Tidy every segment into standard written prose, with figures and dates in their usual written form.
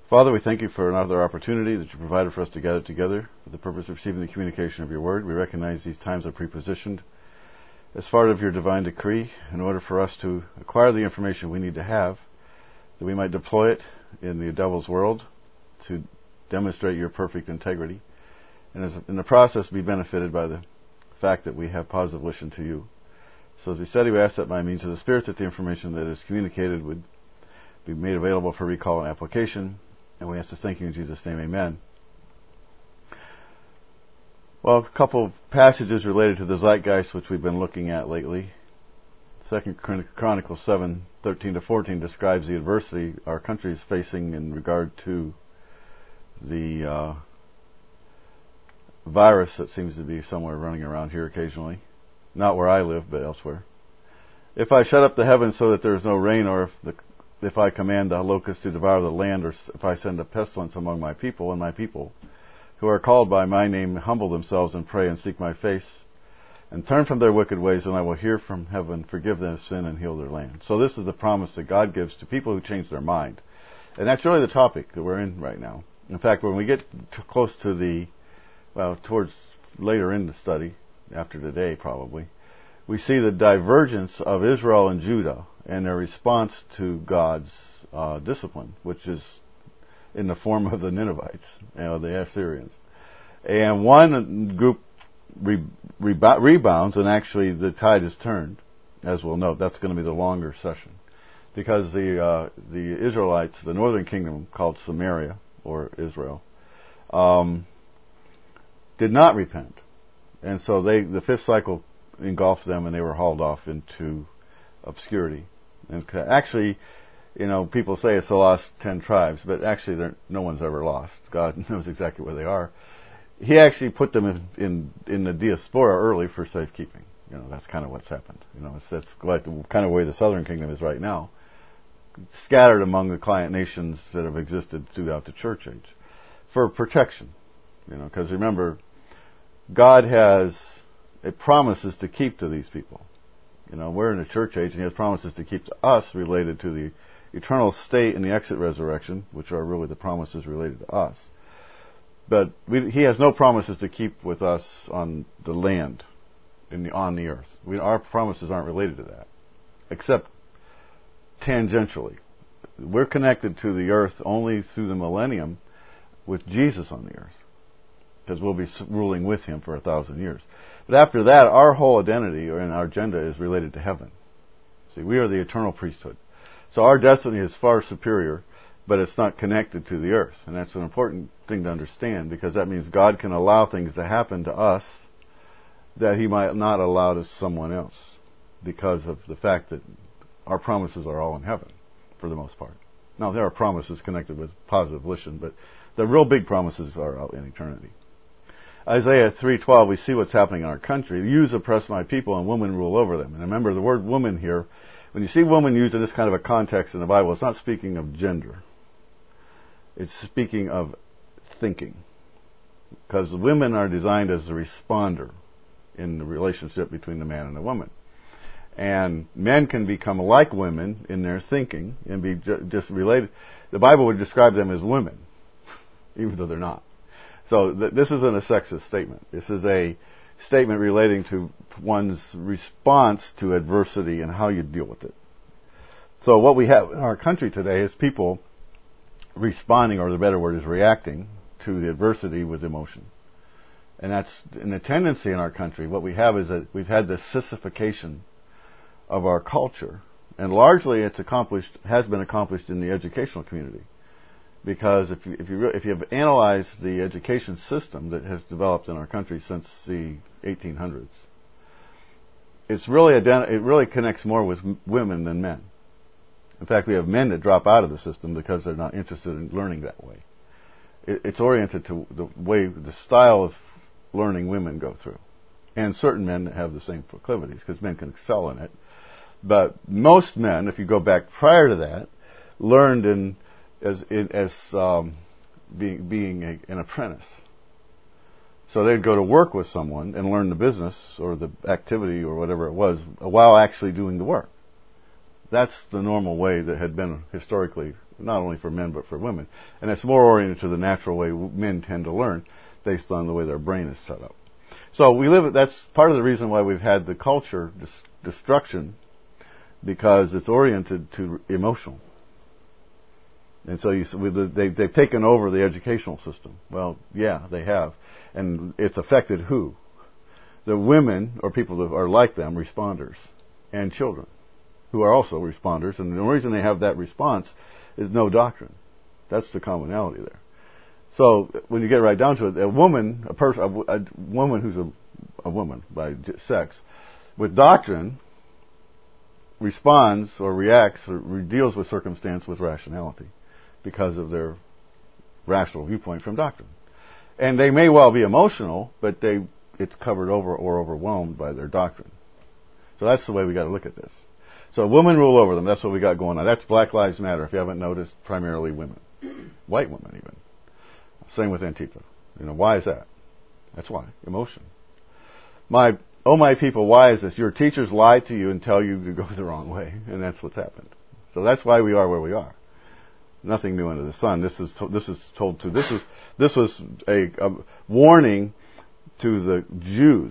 Father, we thank you for another opportunity that you provided for us to gather together for the purpose of receiving the communication of your word. We recognize these times are prepositioned as part of your divine decree in order for us to acquire the information we need to have, that we might deploy it in the devil's world to demonstrate your perfect integrity, and in the process be benefited by the fact that we have positive volition to you. So as we study, we ask that by means of the Spirit that the information that is communicated would be made available for recall and application. And we ask to thank you in Jesus' name, amen. Well, a couple of passages related to the zeitgeist which we've been looking at lately. 2 Chronicles 7:13-14 describes the adversity our country is facing in regard to the virus that seems to be somewhere running around here occasionally. Not where I live, but elsewhere. If I shut up the heavens so that there is no rain, or if I command the locusts to devour the land, or if I send a pestilence among my people, and my people who are called by my name humble themselves and pray and seek my face and turn from their wicked ways, then I will hear from heaven, forgive their sin, and heal their land. So this is the promise that God gives to people who change their mind. And that's really the topic that we're in right now. In fact, when we get close to towards later in the study, after today probably, we see the divergence of Israel and Judah and their response to God's discipline, which is in the form of the Ninevites, the Assyrians. And one group rebounds, and actually the tide is turned, as we'll note. That's going to be the longer session, because the Israelites, the northern kingdom called Samaria or Israel, did not repent, and so the fifth cycle engulfed them, and they were hauled off into obscurity. And actually, people say it's the lost 10 tribes, but actually no one's ever lost. God knows exactly where they are. He actually put them in the diaspora early for safekeeping. That's kind of what's happened. That's like the kind of way the southern kingdom is right now, scattered among the client nations that have existed throughout the church age for protection. Because remember, God has promises to keep to these people. We're in the church age, and He has promises to keep to us related to the eternal state and the exit resurrection, which are really the promises related to us. But He has no promises to keep with us on the land, on the earth. Our promises aren't related to that, except tangentially. We're connected to the earth only through the millennium with Jesus on the earth, because we'll be ruling with Him for 1,000 years. But after that, our whole identity and our agenda is related to heaven. See, we are the eternal priesthood. So our destiny is far superior, but it's not connected to the earth. And that's an important thing to understand, because that means God can allow things to happen to us that He might not allow to someone else, because of the fact that our promises are all in heaven, for the most part. Now, there are promises connected with positive volition, but the real big promises are out in eternity. Isaiah 3:12, we see what's happening in our country. Youths oppress my people, and women rule over them. And remember, the word woman here, when you see woman used in this kind of a context in the Bible, it's not speaking of gender. It's speaking of thinking. Because women are designed as the responder in the relationship between the man and the woman. And men can become like women in their thinking and be just related. The Bible would describe them as women, even though they're not. So this isn't a sexist statement. This is a statement relating to one's response to adversity and how you deal with it. So what we have in our country today is people responding, or the better word is reacting, to the adversity with emotion. And that's in the tendency in our country. What we have is that we've had this sissification of our culture, and largely has been accomplished in the educational community. Because if you have analyzed the education system that has developed in our country since the 1800s, it really connects more with women than men. In fact, we have men that drop out of the system because they're not interested in learning that way. It's oriented to the style of learning women go through, and certain men have the same proclivities, because men can excel in it. But most men, if you go back prior to that, learned as being an apprentice. So they'd go to work with someone and learn the business or the activity or whatever it was while actually doing the work. That's the normal way that had been historically not only for men but for women. And it's more oriented to the natural way men tend to learn based on the way their brain is set up. So that's part of the reason why we've had the culture destruction, because it's oriented to emotional. And so they've taken over the educational system. Well, yeah, they have. And it's affected who? The women, or people that are like them, responders, and children, who are also responders. And the reason they have that response is no doctrine. That's the commonality there. So when you get right down to it, a woman who's a woman by sex, with doctrine, responds or reacts or deals with circumstance with rationality because of their rational viewpoint from doctrine. And they may well be emotional, but it's covered over or overwhelmed by their doctrine. So that's the way we got to look at this. So women rule over them. That's what we got going on. That's Black Lives Matter. If you haven't noticed, primarily women, white women even. Same with Antifa. Why is that? That's why. Emotion. My people, why is this? Your teachers lie to you and tell you to go the wrong way, and that's what's happened. So that's why we are where we are. Nothing new under the sun. This was a warning to the Jews,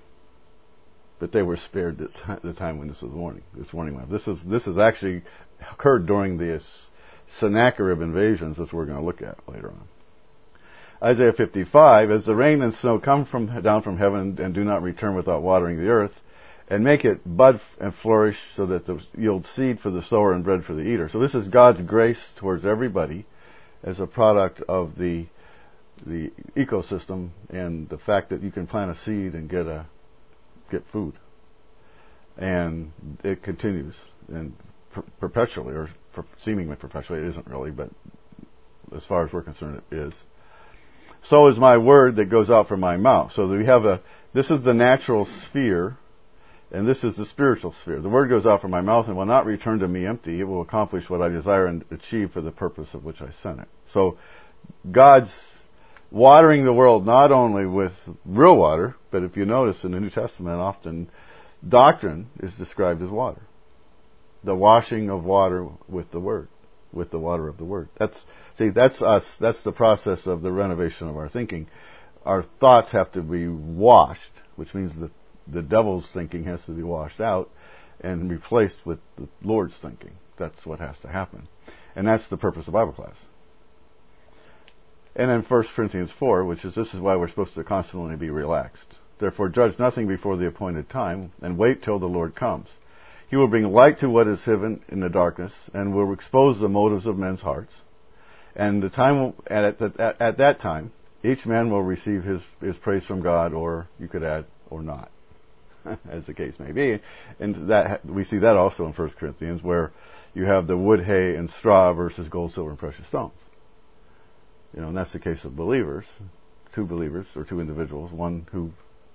but they were spared the time when this warning went. This has actually occurred during the Sennacherib invasions, which we're going to look at later on. Isaiah 55, as the rain and snow come down from heaven and do not return without watering the earth, and make it bud and flourish so that it yields seed for the sower and bread for the eater. So this is God's grace towards everybody as a product of the ecosystem and the fact that you can plant a seed and get food. And it continues and perpetually, or seemingly perpetually. It isn't really, but as far as we're concerned, it is. So is my word that goes out from my mouth. So we have this is the natural sphere, and this is the spiritual sphere. The word goes out from my mouth and will not return to me empty. It will accomplish what I desire and achieve for the purpose of which I sent it. So God's watering the world not only with real water, but if you notice in the New Testament, often doctrine is described as water. The washing of water with the word, with the water of the word. That's us. That's the process of the renovation of our thinking. Our thoughts have to be washed, which means that the devil's thinking has to be washed out and replaced with the Lord's thinking. That's what has to happen. And that's the purpose of Bible class. And then 1 Corinthians 4, this is why we're supposed to constantly be relaxed. Therefore judge nothing before the appointed time, and wait till the Lord comes. He will bring light to what is hidden in the darkness, and will expose the motives of men's hearts. And the time at that time, each man will receive his praise from God, or you could add, or not, as the case may be. And that we see that also in 1 Corinthians, where you have the wood, hay, and straw versus gold, silver, and precious stones. And that's the case of believers, two individuals, one who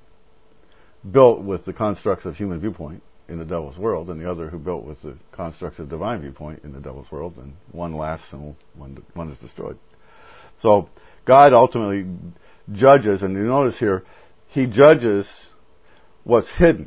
built with the constructs of human viewpoint in the devil's world, and the other who built with the constructs of divine viewpoint in the devil's world, and one lasts and one is destroyed. So God ultimately judges, and you notice here, He judges what's hidden.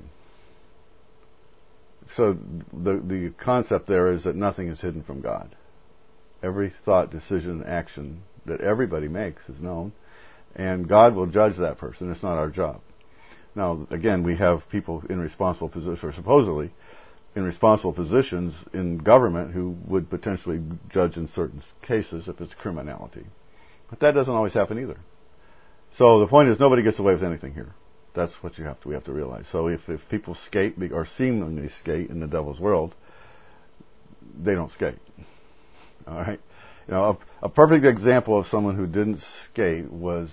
So the concept there is that nothing is hidden from God. Every thought, decision, action that everybody makes is known, and God will judge that person. It's not our job. Now, again, we have people in responsible positions, or supposedly in responsible positions in government, who would potentially judge in certain cases if it's criminality. But that doesn't always happen either. So the point is, nobody gets away with anything here. That's what we have to realize. So if people skate or seemingly skate in the devil's world, they don't skate. All right. A perfect example of someone who didn't skate was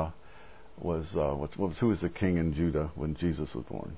who was the king in Judah when Jesus was born?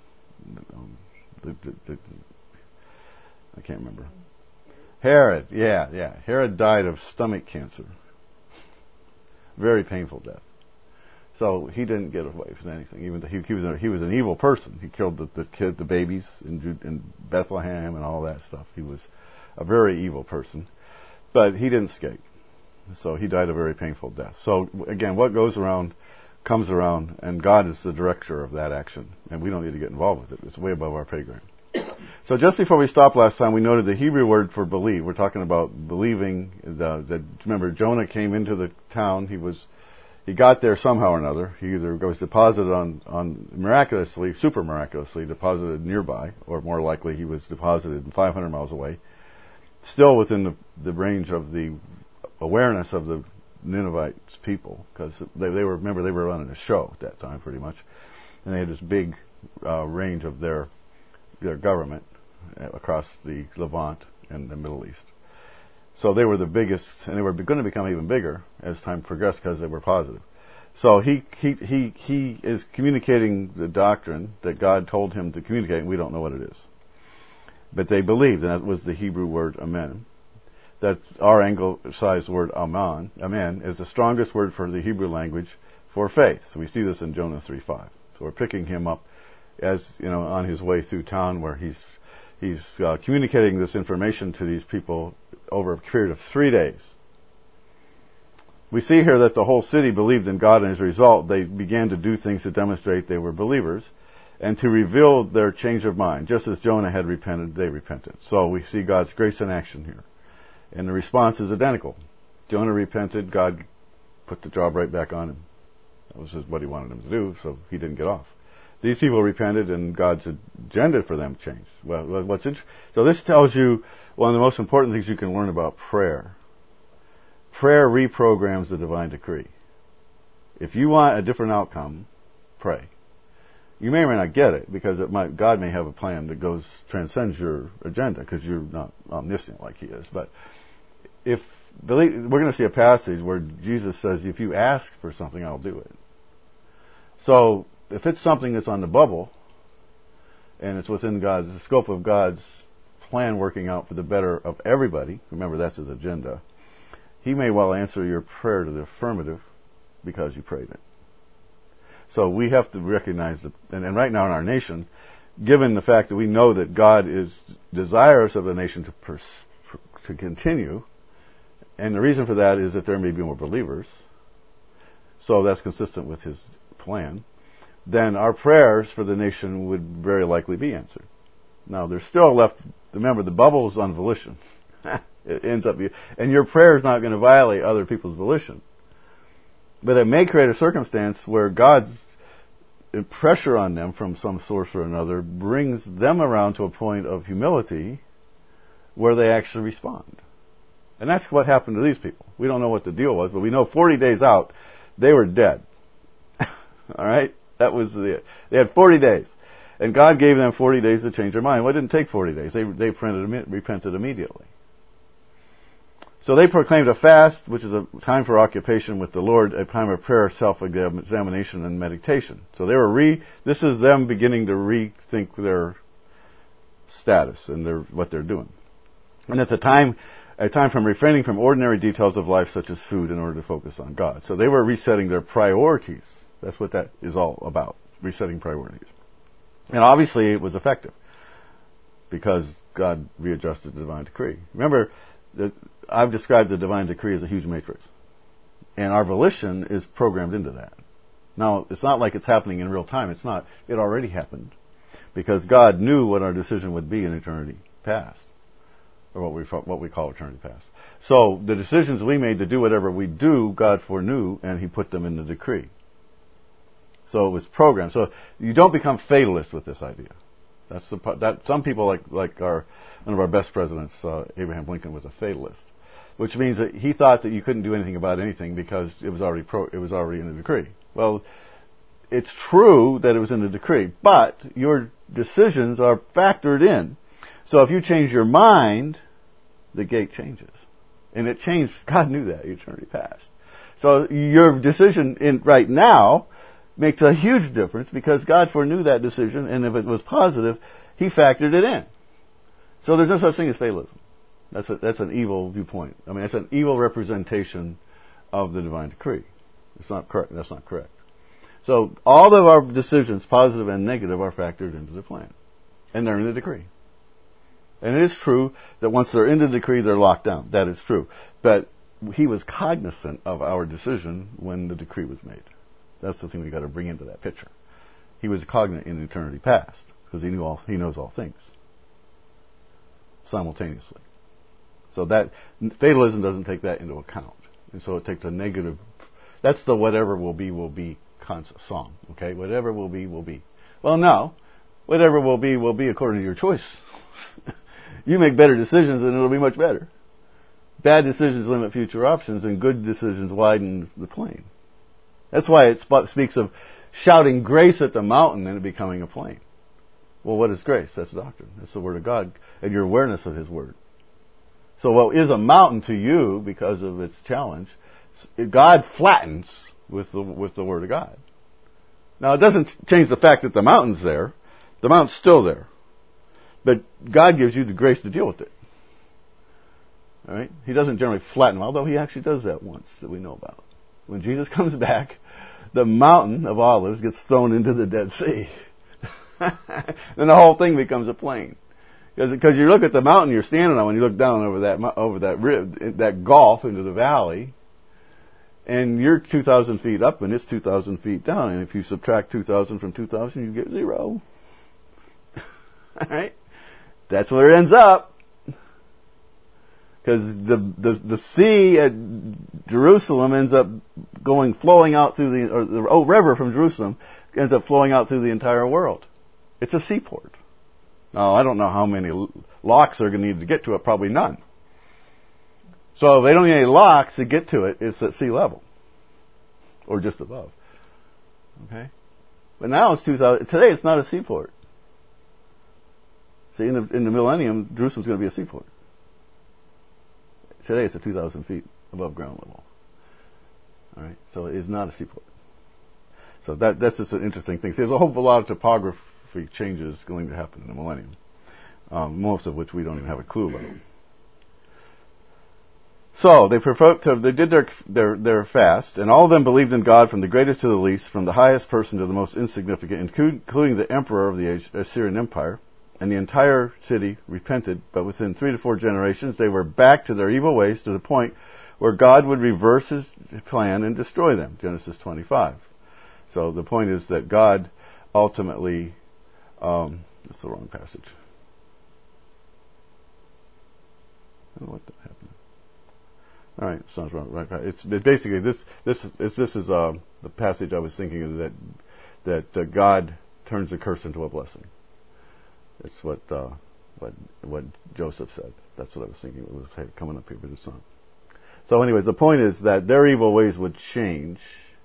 I can't remember. Herod. Yeah. Herod died of stomach cancer. Very painful death. So he didn't get away with anything. Even though he was an evil person. He killed the babies in Bethlehem and all that stuff. He was a very evil person. But he didn't escape. So he died a very painful death. So again, what goes around comes around, and God is the director of that action. And we don't need to get involved with it. It's way above our pay grade. So just before we stopped last time, we noted the Hebrew word for believe. We're talking about believing. Remember, Jonah came into the town. He got there somehow or another. He either was deposited on miraculously, super miraculously, deposited nearby, or more likely he was deposited 500 miles away, still within the range of the awareness of the Ninevites people, because they were running a show at that time pretty much, and they had this big range of their government across the Levant and the Middle East. So they were the biggest, and they were going to become even bigger as time progressed because they were positive. So he is communicating the doctrine that God told him to communicate, and we don't know what it is. But they believed, and that was the Hebrew word amen. That our anglicized word amen is the strongest word for the Hebrew language for faith. So we see this in Jonah 3:5. So we're picking him up as on his way through town, where he's communicating this information to these people over a period of 3 days. We see here that the whole city believed in God, and as a result, they began to do things to demonstrate they were believers and to reveal their change of mind. Just as Jonah had repented, they repented. So we see God's grace in action here. And the response is identical. Jonah repented, God put the job right back on him. That was just what he wanted him to do, so he didn't get off. These people repented, and God's agenda for them changed. Well, so this tells you one of the most important things you can learn about prayer. Prayer reprograms the divine decree. If you want a different outcome, pray. You may or may not get it, because God may have a plan that transcends your agenda, because you're not omniscient like He is. But we're going to see a passage where Jesus says, if you ask for something, I'll do it. So if it's something that's on the bubble, and it's within the scope of God's plan working out for the better of everybody, remember that's His agenda, He may well answer your prayer to the affirmative because you prayed it. So we have to recognize that, and right now in our nation, given the fact that we know that God is desirous of the nation to continue, and the reason for that is that there may be more believers, so that's consistent with His plan, then our prayers for the nation would very likely be answered. Now, there's still left, remember, the bubble is on volition. It ends up, and your prayer is not going to violate other people's volition. But it may create a circumstance where God's pressure on them from some source or another brings them around to a point of humility where they actually respond. And that's what happened to these people. We don't know what the deal was, but we know 40 days out, they were dead. All right? That was they had 40 days. And God gave them 40 days to change their mind. Well, it didn't take 40 days. They repented immediately. So they proclaimed a fast, which is a time for occupation with the Lord, a time of prayer, self-examination, and meditation. So this is them beginning to rethink their status and what they're doing. And it's a time from refraining from ordinary details of life, such as food, in order to focus on God. So they were resetting their priorities. That's what that is all about, resetting priorities. And obviously it was effective, because God readjusted the divine decree. Remember, I've described the divine decree as a huge matrix, and our volition is programmed into that. Now, it's not like it's happening in real time. It's not. It already happened, because God knew what our decision would be in eternity past, or what we call eternity past. So the decisions we made to do whatever we do, God foreknew, and He put them in the decree. So it was programmed. So you don't become fatalist with this idea. That some people like one of our best presidents, Abraham Lincoln, was a fatalist, which means that he thought that you couldn't do anything about anything because it was already in the decree. Well, it's true that it was in the decree, but your decisions are factored in. So if you change your mind, the gate changes, and it changed. God knew that eternity past. So your decision right now makes a huge difference, because God foreknew that decision, and if it was positive, He factored it in. So there's no such thing as fatalism. That's an evil viewpoint. I mean, it's an evil representation of the divine decree. It's not correct. That's not correct. So all of our decisions, positive and negative, are factored into the plan, and they're in the decree. And it is true that once they're in the decree, they're locked down. That is true. But He was cognizant of our decision when the decree was made. That's the thing we've got to bring into that picture. He was cognizant in eternity past, because He knows all things. simultaneously. So that fatalism doesn't take that into account. And so it takes a negative. That's the whatever will be song. Okay? Whatever will be, will be. Well, no. Whatever will be according to your choice. You make better decisions and it'll be much better. Bad decisions limit future options and good decisions widen the plain. That's why it speaks of shouting grace at the mountain and it becoming a plain. Well, what is grace? That's doctrine. That's the Word of God and your awareness of His Word. So what is a mountain to you because of its challenge, God flattens with the Word of God. Now, it doesn't change the fact that the mountain's there. The mountain's still there. But God gives you the grace to deal with it. All right? He doesn't generally flatten, although He actually does that once that we know about. When Jesus comes back, the mountain of olives gets thrown into the Dead Sea. Then the whole thing becomes a plain. Because you look at the mountain you're standing on when you look down over that gulf into the valley, and you're 2,000 feet up and it's 2,000 feet down. And if you subtract 2,000 from 2,000, you get 0. All right? That's where it ends up. Because the sea at Jerusalem ends up flowing out through the river from Jerusalem ends up flowing out through the entire world. It's a seaport. Now, I don't know how many locks they're going to need to get to it. Probably none. So if they don't need any locks to get to it, it's at sea level. Or just above. Okay? But now it's 2,000. Today it's not a seaport. See, in the millennium, Jerusalem's going to be a seaport. Today it's at 2,000 feet above ground level. All right? So it is not a seaport. So that's just an interesting thing. See, there's a whole lot of topography changes going to happen in the millennium. Most of which we don't even have a clue about. So they did their fast, and all of them believed in God from the greatest to the least, from the highest person to the most insignificant, including the emperor of the Assyrian Empire. And the entire city repented, but within 3 to 4 generations they were back to their evil ways to the point where God would reverse His plan and destroy them. Genesis 25. So the point is that God ultimately, that's the wrong passage. I don't know what happened. All right, sounds wrong. Right. It's basically this is the passage I was thinking of, that God turns the curse into a blessing. It's what Joseph said. That's what I was thinking. It was coming up here, but it's not. So, anyways, the point is that their evil ways would change,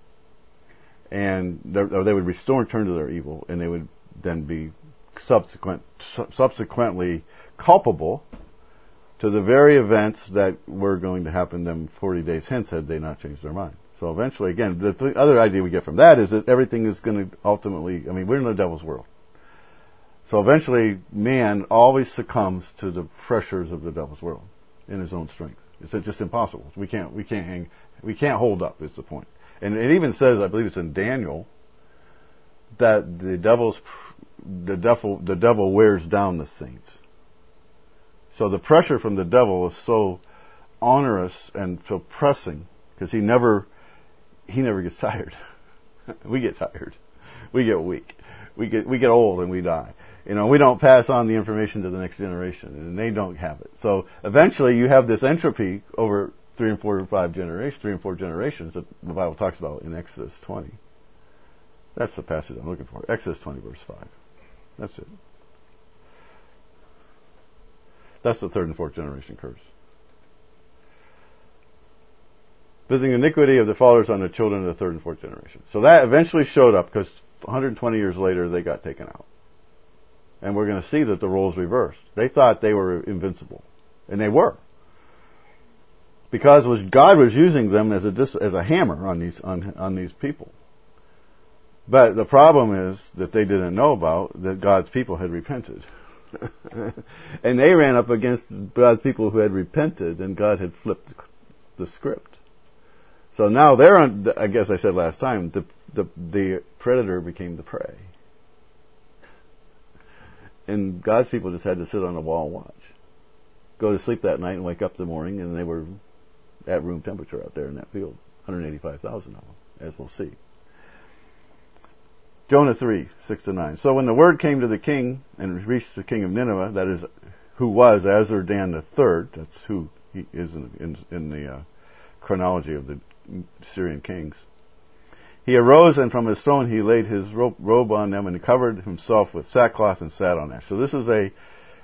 and they would turn to their evil, and they would then be subsequently culpable to the very events that were going to happen them 40 days hence had they not changed their mind. So eventually, again, the other idea we get from that is that everything is going to ultimately, we're in the devil's world. So eventually, man always succumbs to the pressures of the devil's world in his own strength. It's just impossible. We can't hold up. Is the point. And it even says, I believe it's in Daniel, that the devil wears down the saints. So the pressure from the devil is so onerous and so pressing because he never gets tired. We get tired. We get weak. We get old and we die. We don't pass on the information to the next generation, and they don't have it. So eventually, you have this entropy over 3 and 4 and 4 generations that the Bible talks about in Exodus 20. That's the passage I'm looking for. Exodus 20, verse 5. That's it. That's the 3rd and 4th generation curse. Visiting iniquity of the fathers on the children of the 3rd and 4th generation. So that eventually showed up because 120 years later they got taken out. And we're going to see that the roles reversed. They thought they were invincible. And they were. Because God was using them as a hammer on these people. But the problem is that they didn't know about that God's people had repented. And they ran up against God's people who had repented, and God had flipped the script. So now I guess I said last time, the predator became the prey. And God's people just had to sit on the wall and watch. Go to sleep that night and wake up in the morning, and they were at room temperature out there in that field. 185,000 of them, as we'll see. Jonah 3, 6-9. So when the word came to the king and reached the king of Nineveh, that is, who was Azardan III. That's who he is in the chronology of the Syrian kings. He arose, and from his throne he laid his robe on them, and he covered himself with sackcloth and sat on ash. So this is a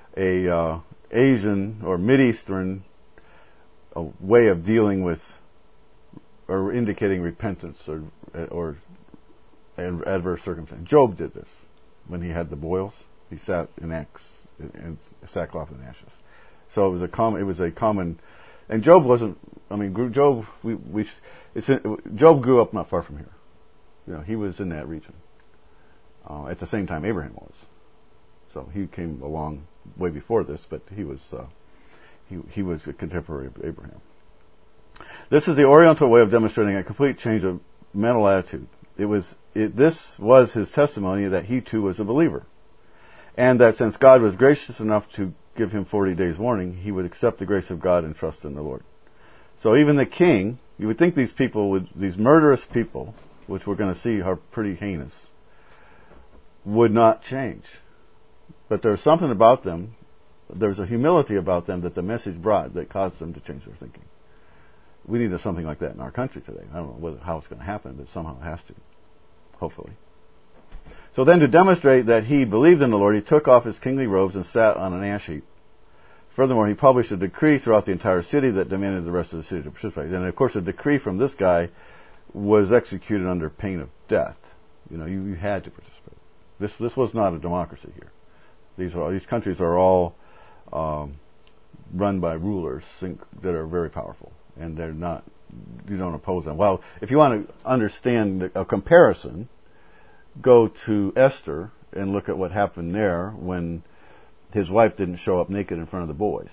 Asian or Mid-Eastern way of dealing with or indicating repentance or adverse circumstance. Job did this when he had the boils. He sat in sackcloth and ashes. So it was a common. And Job wasn't. I mean, Job. Job grew up not far from here. You know, he was in that region at the same time Abraham was. So he came along way before this, but he was a contemporary of Abraham. This is the Oriental way of demonstrating a complete change of mental attitude. This was his testimony that he too was a believer, and that since God was gracious enough to give him 40 days warning, he would accept the grace of God and trust in the Lord. So even the king, you would think these murderous people, which we're going to see are pretty heinous, would not change. But there's something about them, there's a humility about them that the message brought that caused them to change their thinking. We need something like that in our country today. I don't know how it's going to happen, but somehow it has to, hopefully. So then to demonstrate that he believed in the Lord, he took off his kingly robes and sat on an ash heap. Furthermore, he published a decree throughout the entire city that demanded the rest of the city to participate. And of course, a decree from this guy was executed under pain of death. You know, you had to participate. This was not a democracy here. These countries are all run by rulers that are very powerful, and they're not. You don't oppose them. Well, if you want to understand a comparison, go to Esther and look at what happened there when his wife didn't show up naked in front of the boys.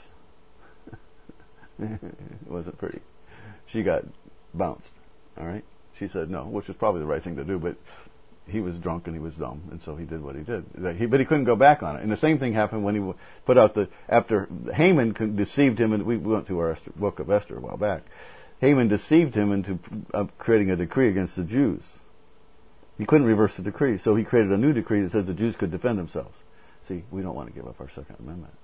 It wasn't pretty. She got bounced. All right. She said no, which was probably the right thing to do, but he was drunk and he was dumb, and so he did what he did. But he couldn't go back on it. And the same thing happened when he put out after Haman deceived him, and we went through our book of Esther a while back. Haman deceived him into creating a decree against the Jews. He couldn't reverse the decree, so he created a new decree that says the Jews could defend themselves. See, we don't want to give up our Second Amendment.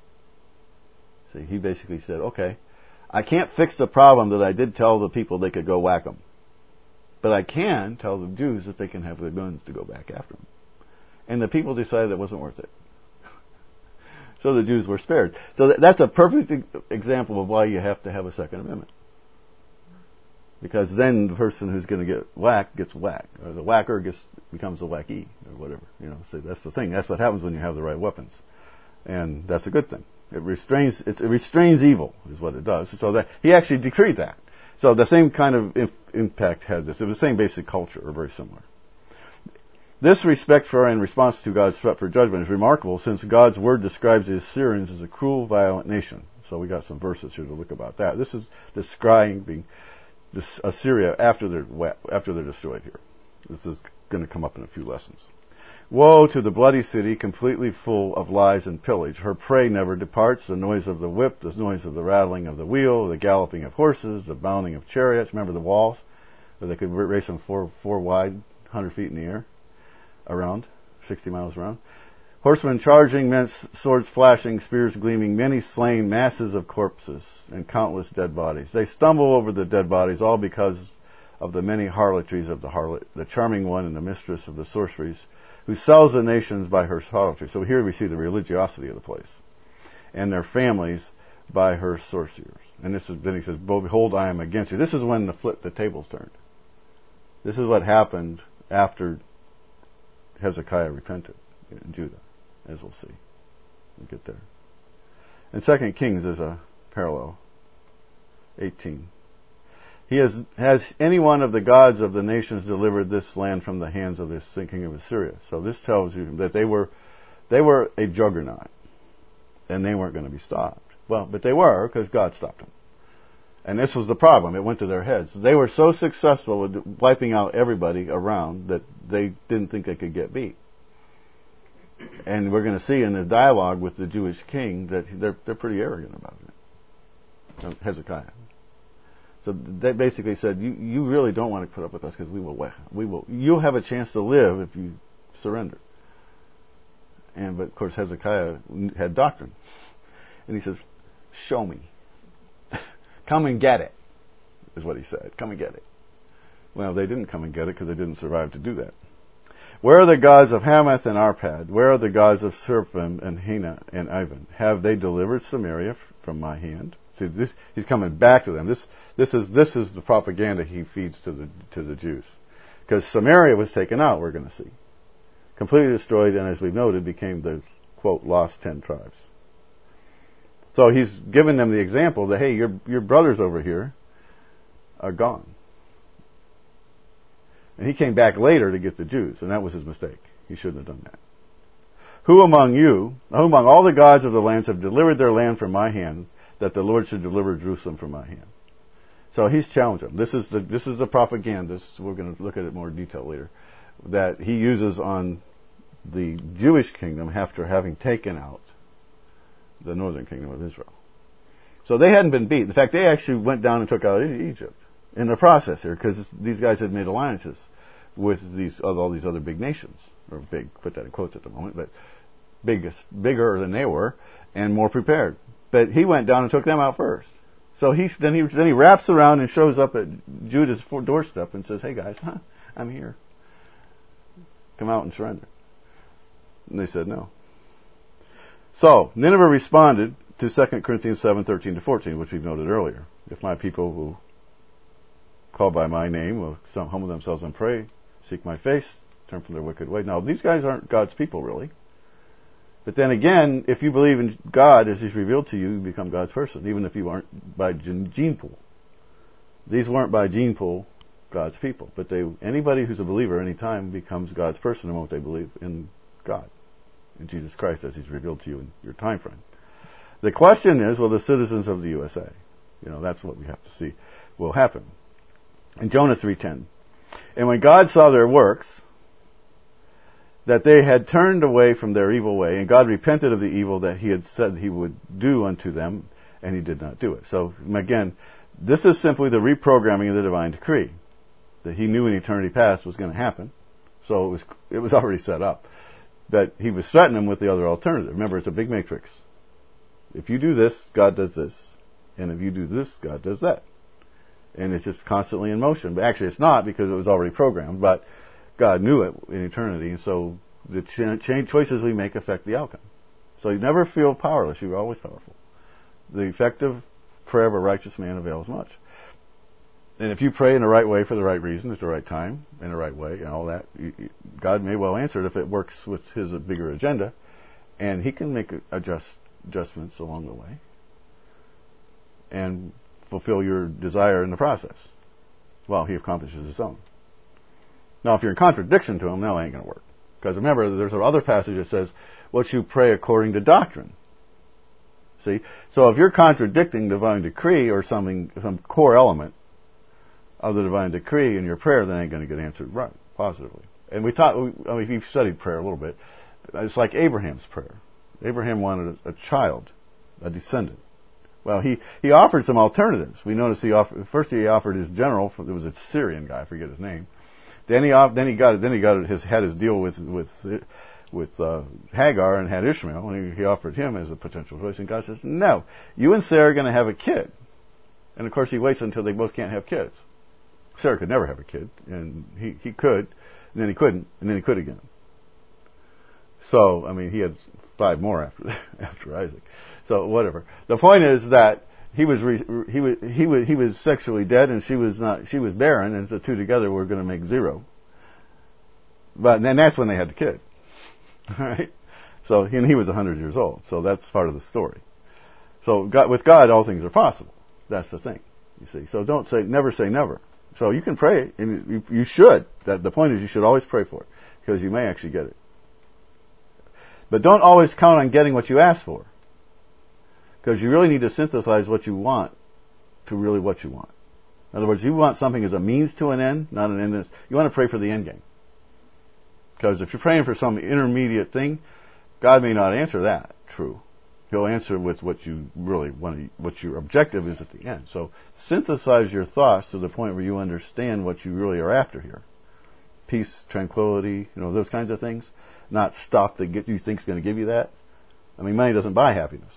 See, he basically said, okay, I can't fix the problem that I did tell the people they could go whack them. But I can tell the Jews that they can have the guns to go back after them. And the people decided it wasn't worth it. So the Jews were spared. So that's a perfect example of why you have to have a Second Amendment. Because then the person who's going to get whacked gets whacked. Or the whacker becomes a wacky, or whatever. You know, so that's the thing. That's what happens when you have the right weapons. And that's a good thing. It restrains evil, is what it does. So that he actually decreed that. So the same kind of impact had this. It was the same basic culture, or very similar. This respect for and response to God's threat for judgment is remarkable, since God's word describes the Assyrians as a cruel, violent nation. So we got some verses here to look about that. This is describing Assyria after they're destroyed here. This is going to come up in a few lessons. Woe to the bloody city, completely full of lies and pillage. Her prey never departs. The noise of the whip, the noise of the rattling of the wheel, the galloping of horses, the bounding of chariots. Remember the walls, where they could race them four wide, 100 feet in the air, around, 60 miles around. Horsemen charging, men, swords flashing, spears gleaming, many slain, masses of corpses, and countless dead bodies. They stumble over the dead bodies, all because of the many harlotries of the harlot, the charming one and the mistress of the sorceries, who sells the nations by her harlotry. So here we see the religiosity of the place, and their families by her sorcerers. And then he says, behold, I am against you. This is when the tables turned. This is what happened after Hezekiah repented in Judah, as we'll see. We'll get there. In 2 Kings, there's a parallel. 18. Has any one of the gods of the nations delivered this land from the hands of the king of Assyria? So this tells you that they were a juggernaut, and they weren't going to be stopped. Well, but they were, because God stopped them. And this was the problem. It went to their heads. They were so successful with wiping out everybody around that they didn't think they could get beat. And we're going to see in the dialogue with the Jewish king that they're pretty arrogant about it. Hezekiah. So they basically said, you really don't want to put up with us, because we will. You'll have a chance to live if you surrender. But of course Hezekiah had doctrine, And he says, show me. Come and get it, is what he said. Come and get it. Well, they didn't come and get it because they didn't survive to do that. Where are the gods of Hamath and Arpad? Where are the gods of Seraphim and Hena and Ivan? Have they delivered Samaria from my hand? See, this, he's coming back to them. This is the propaganda he feeds to the Jews. Because Samaria was taken out, we're going to see. Completely destroyed, and as we've noted, became the, quote, lost 10 tribes. So he's given them the example that, hey, your brothers over here are gone. And he came back later to get the Jews, and that was his mistake. He shouldn't have done that. Who among all the gods of the lands have delivered their land from my hand, that the Lord should deliver Jerusalem from my hand? So he's challenged them. This is the propaganda. We're going to look at it more in detail later. That he uses on the Jewish kingdom after having taken out the northern kingdom of Israel. So they hadn't been beat. In fact, they actually went down and took out Egypt in the process here, because these guys had made alliances with all these other big nations, or big, put that in quotes at the moment, but bigger than they were, and more prepared. But he went down and took them out first. So then he wraps around and shows up at Judah's doorstep and says, "Hey guys, I'm here. Come out and surrender." And they said no. So Nineveh responded to 2 Corinthians 7:13-14, which we've noted earlier. If my people who call by my name will humble themselves and pray, seek my face, turn from their wicked way. Now, these guys aren't God's people, really. But then again, if you believe in God as He's revealed to you, you become God's person, even if you aren't by gene pool. These weren't by gene pool God's people. But anybody who's a believer any time becomes God's person the moment they believe in God, in Jesus Christ as He's revealed to you in your time frame. The question is, will the citizens of the USA? That's what we have to see will happen. In Jonah 3:10, and when God saw their works, that they had turned away from their evil way, and God repented of the evil that He had said He would do unto them, and He did not do it. So again, this is simply the reprogramming of the divine decree that He knew in eternity past was going to happen. So it was already set up. But He was threatening them with the other alternative. Remember, it's a big matrix. If you do this, God does this, and if you do this, God does that. And it's just constantly in motion. But actually it's not, because it was already programmed, but God knew it in eternity, and so the choices we make affect the outcome. So you never feel powerless, you're always powerful. The effective prayer of a righteous man avails much. And if you pray in the right way for the right reason, at the right time, in the right way, and all that, God may well answer it if it works with His bigger agenda, and He can make adjustments along the way, and fulfill your desire in the process while He accomplishes His own. Now, if you're in contradiction to Him, that ain't going to work. Because remember, there's another passage that says, what you pray according to doctrine. See? So if you're contradicting divine decree or some core element of the divine decree in your prayer, then it ain't going to get answered right, positively. And we've studied prayer a little bit. It's like Abraham's prayer. Abraham wanted a child, a descendant. Well, he offered some alternatives. We notice he offered his general. It was a Syrian guy, I forget his name. Then he had his deal with Hagar and had Ishmael, and he offered him as a potential choice. And God says, "No, you and Sarah are going to have a kid." And of course, He waits until they both can't have kids. Sarah could never have a kid, and he could, and then he couldn't, and then he could again. So he had 5 more after Isaac. So whatever. The point is that he was sexually dead, and she was barren, and the two together were going to make 0. But then that's when they had the kid. All right. So he was 100 years old. So that's part of the story. So with God, all things are possible. That's the thing. You see. So never say never. So you can pray, and you should. The point is, you should always pray for it, because you may actually get it. But don't always count on getting what you ask for, because you really need to synthesize what you want to really what you want. In other words, you want something as a means to an end, not an end. You want to pray for the end game. Because if you're praying for some intermediate thing, God may not answer that. True. He'll answer with what you really want, what your objective is at the end. So synthesize your thoughts to the point where you understand what you really are after here. Peace, tranquility, those kinds of things. Not stuff that you think is going to give you that. Money doesn't buy happiness.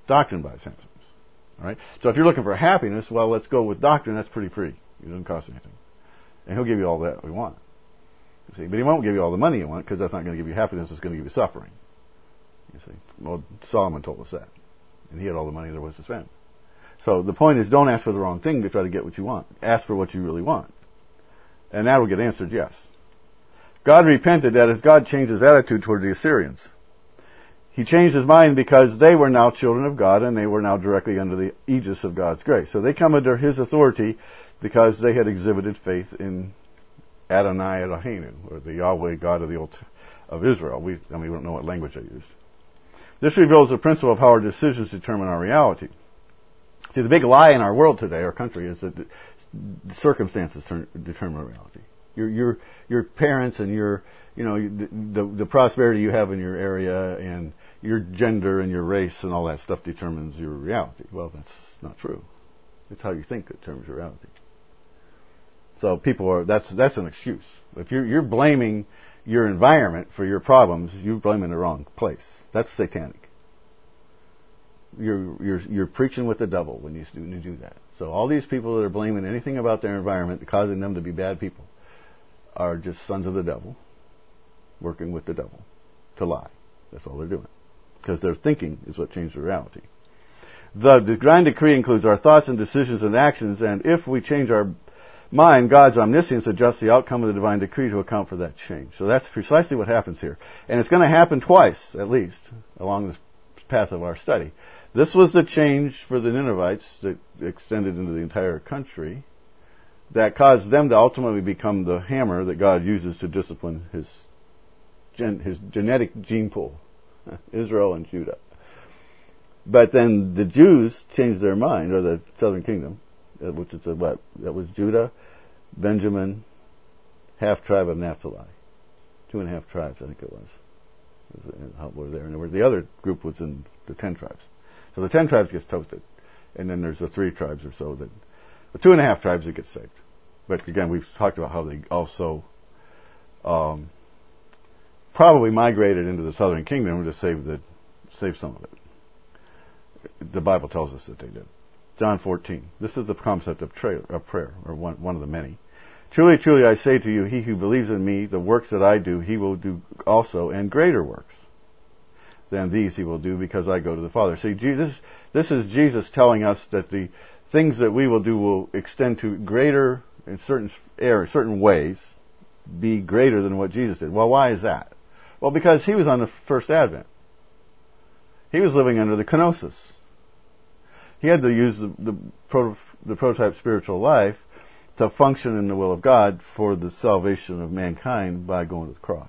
Doctrine buys happiness. All right? So if you're looking for happiness, well, let's go with doctrine. That's pretty free. It doesn't cost anything. And he'll give you all that we want. You see? But he won't give you all the money you want, because that's not going to give you happiness. It's going to give you suffering. You see? Well, Solomon told us that. And he had all the money there was to spend. So the point is, don't ask for the wrong thing to try to get what you want. Ask for what you really want. And that will get answered yes. God repented, that is, God changed his attitude toward the Assyrians. He changed his mind because they were now children of God, and they were now directly under the aegis of God's grace. So they come under his authority because they had exhibited faith in Adonai Eloheinu, or the Yahweh God of Israel. We don't know what language they used. This reveals the principle of how our decisions determine our reality. See, the big lie in our world today, our country, is that circumstances determine our reality. Your parents and the prosperity you have in your area and your gender and your race and all that stuff determines your reality. Well, that's not true. It's how you think that determines your reality. So that's an excuse. If you're blaming your environment for your problems, you're blaming the wrong place. That's satanic. You're preaching with the devil when you do that. So all these people that are blaming anything about their environment, causing them to be bad people, are just sons of the devil, working with the devil to lie. That's all they're doing. Because their thinking is what changed the reality. The divine decree includes our thoughts and decisions and actions, and if we change our mind, God's omniscience adjusts the outcome of the divine decree to account for that change. So that's precisely what happens here. And it's going to happen twice, at least, along this path of our study. This was the change for the Ninevites that extended into the entire country that caused them to ultimately become the hammer that God uses to discipline his genetic gene pool, Israel and Judah. But then the Jews changed their mind, or the southern kingdom, which is what? That was Judah, Benjamin, half tribe of Naphtali. 2.5 tribes, I think it was. Were there. And the other group was in the 10 tribes. So the 10 tribes gets toasted. And then there's the 3 tribes or so the 2.5 tribes that get saved. But again, we've talked about how they also probably migrated into the southern kingdom to save some of it. The Bible tells us that they did. John 14. This is the concept of prayer, or one of the many. Truly, truly, I say to you, he who believes in me, the works that I do, he will do also, and greater works than these he will do, because I go to the Father. See, this is Jesus telling us that the things that we will do will extend to greater, in certain areas, certain ways, be greater than what Jesus did. Well, why is that? Well, because he was on the first advent. He was living under the kenosis. He had to use the prototype spiritual life to function in the will of God for the salvation of mankind by going to the cross.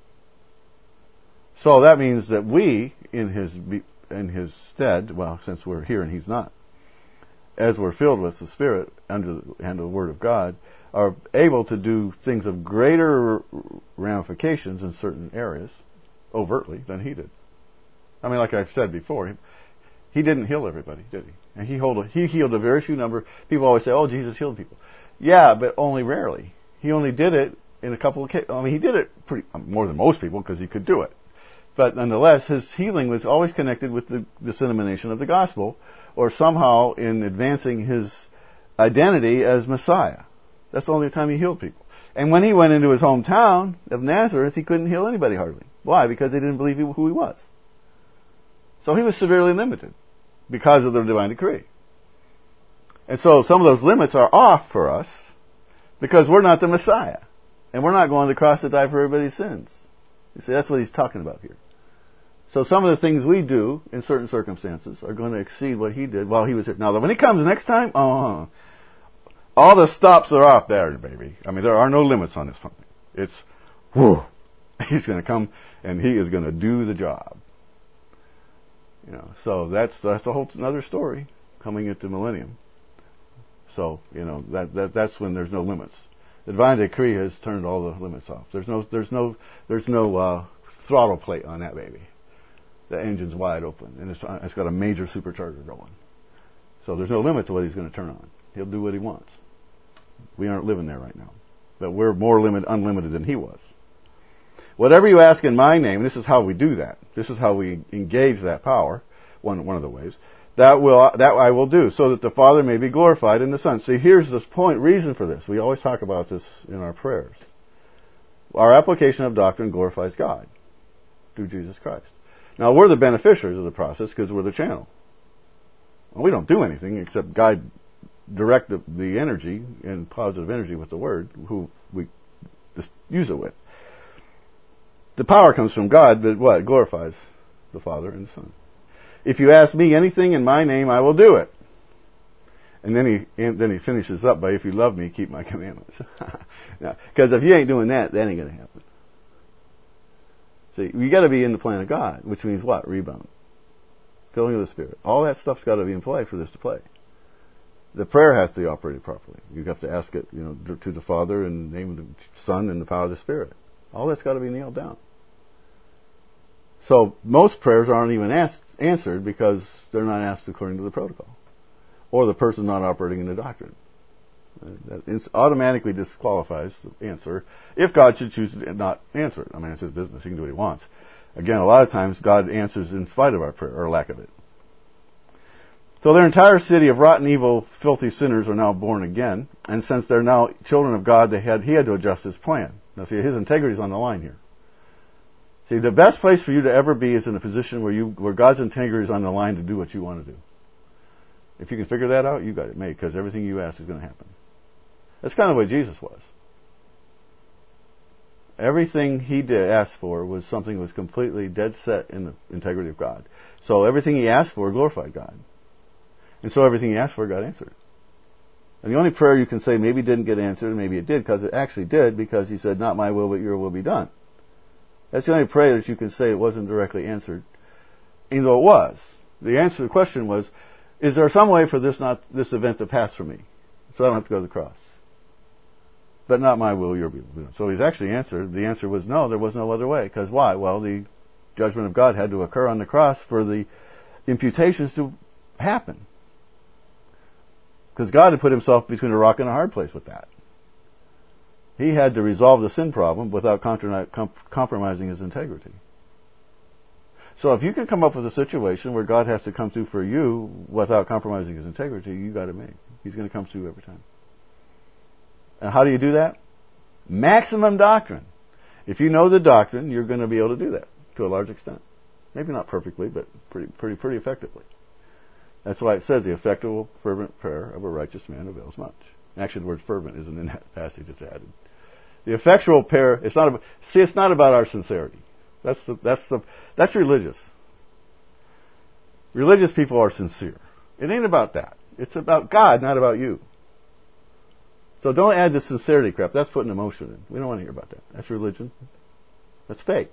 So that means that we, in his stead, well, since we're here and he's not, as we're filled with the Spirit under the Word of God, are able to do things of greater ramifications in certain areas, overtly, than he did. I mean, like I've said before, he didn't heal everybody, did he? And he healed a very few number. People always say, oh, Jesus healed people. Yeah, but only rarely. He only did it in a couple of cases. I mean, he did it more than most people because he could do it. But nonetheless, his healing was always connected with the dissemination of the gospel, or somehow in advancing his identity as Messiah. That's the only time he healed people. And when he went into his hometown of Nazareth, he couldn't heal anybody hardly. Why? Because they didn't believe who he was. So he was severely limited because of the divine decree. And so some of those limits are off for us because we're not the Messiah. And we're not going to the cross to die for everybody's sins. You see, that's what he's talking about here. So some of the things we do in certain circumstances are going to exceed what he did while he was here. Now, when he comes next time, all the stops are off there, baby. I mean, there are no limits on this pumping. It's, whoa. He's going to come and he is going to do the job. You know, so that's a whole another story coming into the millennium. So, you know, that's when there's no limits. The divine decree has turned all the limits off. There's no throttle plate on that baby. The engine's wide open, and it's got a major supercharger going. So there's no limit to what he's going to turn on. He'll do what he wants. We aren't living there right now, but we're more unlimited than he was. Whatever you ask in my name, this is how we do that. This is how we engage that power. one of the ways, that I will do, so that the Father may be glorified in the Son. See, here's the reason for this. We always talk about this in our prayers. Our application of doctrine glorifies God through Jesus Christ. Now, we're the beneficiaries of the process because we're the channel. Well, we don't do anything except direct the energy and positive energy with the Word, who we just use it with. The power comes from God, but what? It glorifies the Father and the Son. If you ask me anything in my name, I will do it. And then he finishes up by, if you love me, keep my commandments. Because if you ain't doing that, that ain't going to happen. See, you got to be in the plan of God, which means what? Rebound. Filling of the Spirit. All that stuff's got to be in play for this to play. The prayer has to be operated properly. You have to ask it, to the Father in the name of the Son and the power of the Spirit. All that's got to be nailed down. So most prayers aren't even answered because they're not asked according to the protocol, or the person not operating in the doctrine. That automatically disqualifies the answer if God should choose to not answer it. I mean, it's his business. He can do what he wants. Again, a lot of times God answers in spite of our prayer, or lack of it. So their entire city of rotten, evil, filthy sinners are now born again, and since they're now children of God, he had to adjust his plan. Now see, his integrity is on the line here. See, the best place for you to ever be is in a position where God's integrity is on the line to do what you want to do. If you can figure that out, you got it made, because everything you ask is going to happen. That's kind of the way Jesus was. Everything he asked for was something that was completely dead set in the integrity of God. So everything he asked for glorified God. And so everything he asked for got answered. And the only prayer you can say maybe didn't get answered, and maybe it did, because it actually did, because he said, not my will, but your will be done. That's the only prayer that you can say it wasn't directly answered, even though it was. The answer to the question was, is there some way for this event to pass for me, so I don't have to go to the cross? But not my will, your will be done. So he's actually answered. The answer was no, there was no other way. Because why? Well, the judgment of God had to occur on the cross for the imputations to happen. Because God had put himself between a rock and a hard place with that. He had to resolve the sin problem without compromising his integrity. So if you can come up with a situation where God has to come through for you without compromising his integrity, you got it made. He's going to come through every time. And how do you do that? Maximum doctrine. If you know the doctrine, you're going to be able to do that to a large extent. Maybe not perfectly, but pretty effectively. That's why it says the effective, fervent prayer of a righteous man avails much. Actually, the word fervent isn't in that passage; it's added. The effectual prayer. It's not about our sincerity. That's religious. Religious people are sincere. It ain't about that. It's about God, not about you. So don't add the sincerity crap. That's putting emotion in. We don't want to hear about that. That's religion. That's fake.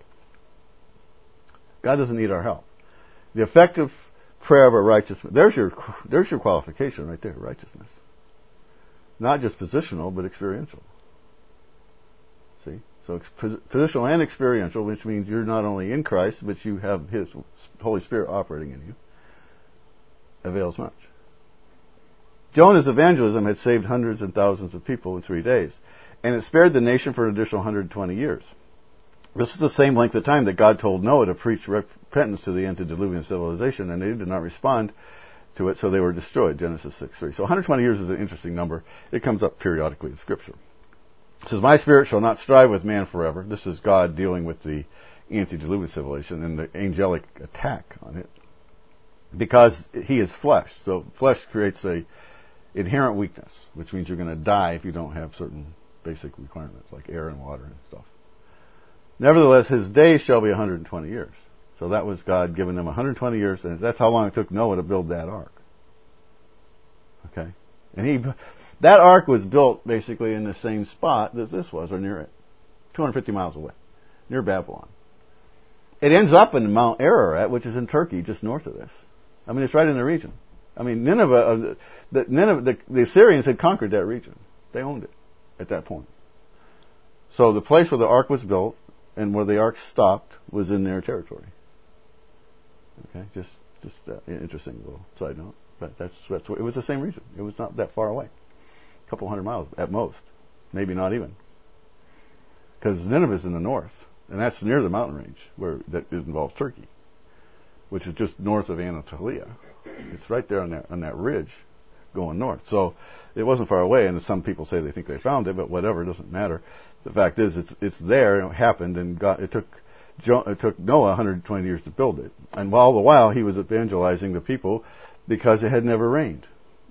God doesn't need our help. The effective prayer of a righteous man. There's your qualification right there, righteousness. Not just positional, but experiential. See? So positional and experiential, which means you're not only in Christ, but you have his Holy Spirit operating in you, avails much. Jonah's evangelism had saved hundreds and thousands of people in 3 days, and it spared the nation for an additional 120 years. This is the same length of time that God told Noah to preach repentance to the antediluvian civilization, and they did not respond to it, so they were destroyed, Genesis 6:3. So 120 years is an interesting number. It comes up periodically in Scripture. It says, my spirit shall not strive with man forever. This is God dealing with the antediluvian civilization and the angelic attack on it, because he is flesh. So flesh creates a inherent weakness, which means you're going to die if you don't have certain basic requirements like air and water and stuff. Nevertheless, his days shall be 120 years. So that was God giving them 120 years, and that's how long it took Noah to build that ark. Okay? And that ark was built basically in the same spot as this was, or near it. 250 miles away, near Babylon. It ends up in Mount Ararat, which is in Turkey, just north of this. I mean, it's right in the region. I mean, the Assyrians had conquered that region. They owned it at that point. So the place where the ark was built and where the ark stopped was in their territory. Okay, just an interesting little side note. But that's it was the same region. It was not that far away, a couple hundred miles at most, maybe not even. Because Nineveh is in the north, and that's near the mountain range that involves Turkey. which is just north of Anatolia. It's right there on that ridge going north. So it wasn't far away, and some people say they think they found it, but whatever, it doesn't matter. The fact is, it's there, and it happened, and it took Noah 120 years to build it. And all the while, he was evangelizing the people because it had never rained.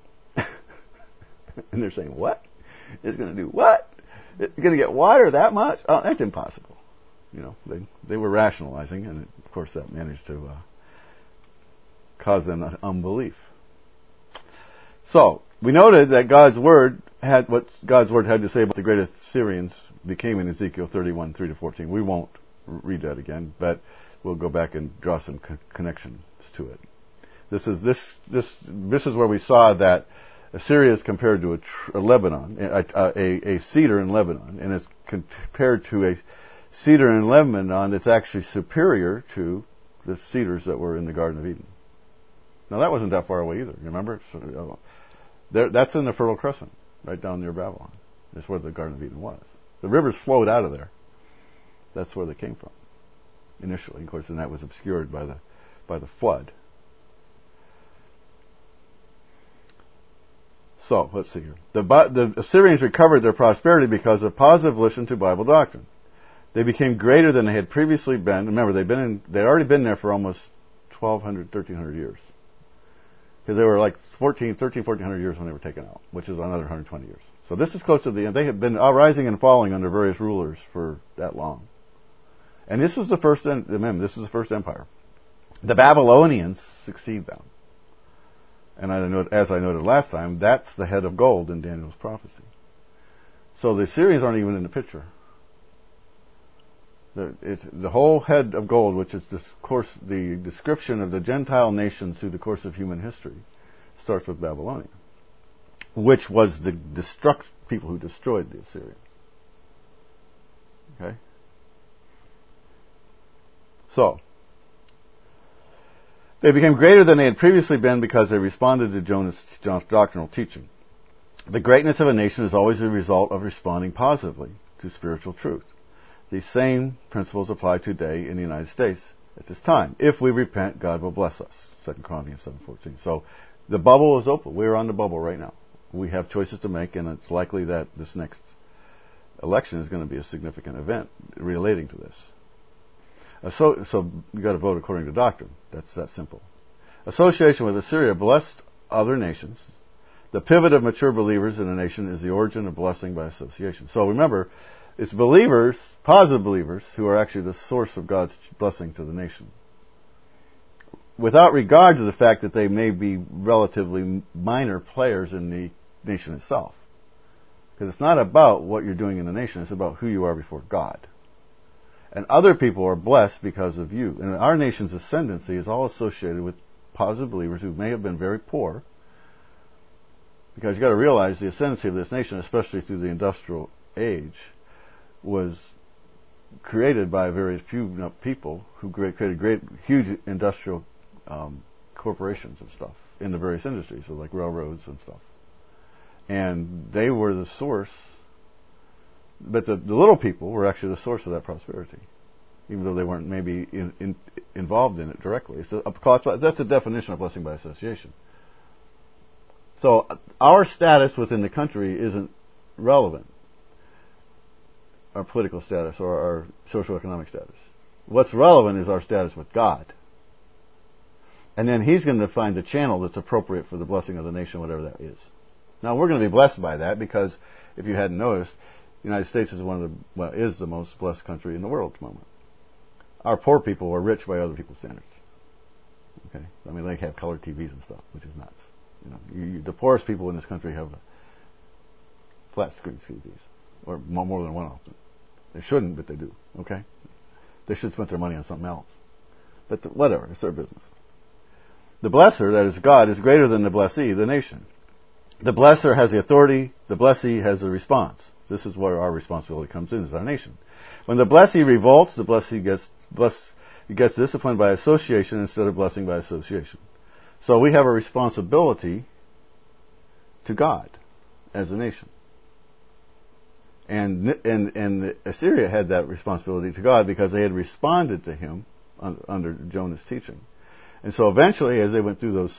And they're saying, what? It's going to do what? It's going to get water that much? Oh, that's impossible. They were rationalizing, and of course that managed to cause them unbelief. So, we noted that God's Word had what God's Word had to say about the great Assyrians became in Ezekiel 31, 3-14. We won't read that again, but we'll go back and draw some connections to it. This is where we saw that Assyria is compared to a Lebanon, a cedar in Lebanon, and it's compared to a cedar in Lebanon that's actually superior to the cedars that were in the Garden of Eden. Now that wasn't that far away either. Remember, that's in the Fertile Crescent, right down near Babylon. That's where the Garden of Eden was. The rivers flowed out of there. That's where they came from initially. Of course, and that was obscured by the flood. So, let's see here. The Assyrians recovered their prosperity because of positive listen to Bible doctrine. They became greater than they had previously been. Remember, they'd already been there for almost 1,200, 1,300 years. Because they were like 1,400 years when they were taken out, which is another 120 years. So this is close to the end. They had been rising and falling under various rulers for that long. And this is the first empire. The Babylonians succeed them. And as I noted last time, that's the head of gold in Daniel's prophecy. So the Assyrians aren't even in the picture. It's the whole head of gold, which is the description of the Gentile nations through the course of human history, starts with Babylonia, which was the people who destroyed the Assyrians. Okay? So, they became greater than they had previously been because they responded to Jonah's doctrinal teaching. The greatness of a nation is always a result of responding positively to spiritual truth. These same principles apply today in the United States at this time. If we repent, God will bless us. 2 Corinthians 7:14. So the bubble is open. We're on the bubble right now. We have choices to make, and it's likely that this next election is going to be a significant event relating to this. So you got to vote according to doctrine. That's that simple. Association with Assyria blessed other nations. The pivot of mature believers in a nation is the origin of blessing by association. So remember, it's believers, positive believers, who are actually the source of God's blessing to the nation. Without regard to the fact that they may be relatively minor players in the nation itself. Because it's not about what you're doing in the nation, it's about who you are before God. And other people are blessed because of you. And our nation's ascendancy is all associated with positive believers who may have been very poor. Because you've got to realize the ascendancy of this nation, especially through the industrial age, was created by very few people who created huge industrial corporations and stuff in the various industries, so like railroads and stuff. And they were the source, but the little people were actually the source of that prosperity, even though they weren't maybe involved in it directly. That's the definition of blessing by association. So our status within the country isn't relevant. Our political status or our socioeconomic status. What's relevant is our status with God. And then He's going to find the channel that's appropriate for the blessing of the nation, whatever that is. Now we're going to be blessed by that because, if you hadn't noticed, the United States is is the most blessed country in the world at the moment. Our poor people are rich by other people's standards. Okay, I mean they have color TVs and stuff, which is nuts. The poorest people in this country have flat screen TVs, or more than one of them. They shouldn't, but they do. Okay? They should spend their money on something else. But whatever, it's their business. The blesser, that is God, is greater than the blessee, the nation. The blesser has the authority, the blessee has the response. This is where our responsibility comes in, as our nation. When the blessee revolts, the blessee gets disciplined by association instead of blessing by association. So we have a responsibility to God as a nation. And Assyria had that responsibility to God because they had responded to Him under Jonah's teaching. And so eventually, as they went through those